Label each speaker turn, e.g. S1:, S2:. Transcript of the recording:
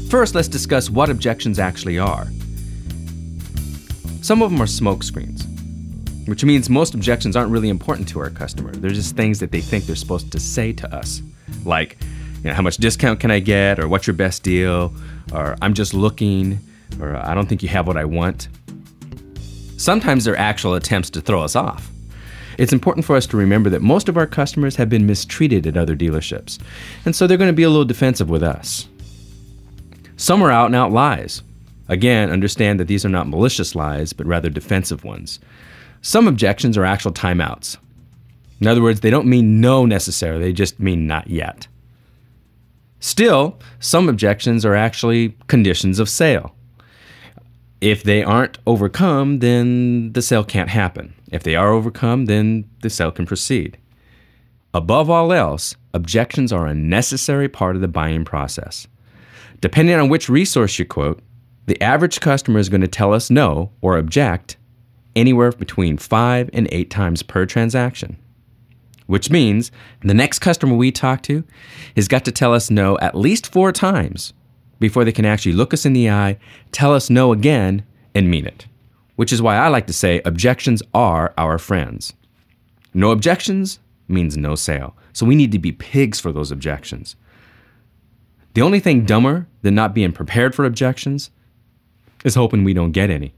S1: First, let's discuss what objections actually are. Some of them are smoke screens, which means most objections aren't really important to our customer. They're just things that they think they're supposed to say to us, like, how much discount can I get, or what's your best deal, or I'm just looking, or I don't think you have what I want. Sometimes they're actual attempts to throw us off. It's important for us to remember that most of our customers have been mistreated at other dealerships, and so they're going to be a little defensive with us. Some are out-and-out lies. Again, understand that these are not malicious lies, but rather defensive ones. Some objections are actual timeouts. In other words, they don't mean no necessarily, they just mean not yet. Still, some objections are actually conditions of sale. If they aren't overcome, then the sale can't happen. If they are overcome, then the sale can proceed. Above all else, objections are a necessary part of the buying process. Depending on which resource you quote, the average customer is going to tell us no or object anywhere between 5 and 8 times per transaction. Which means the next customer we talk to has got to tell us no at least 4 times before they can actually look us in the eye, tell us no again, and mean it. Which is why I like to say objections are our friends. No objections means no sale. So we need to be pigs for those objections. The only thing dumber than not being prepared for objections is hoping we don't get any.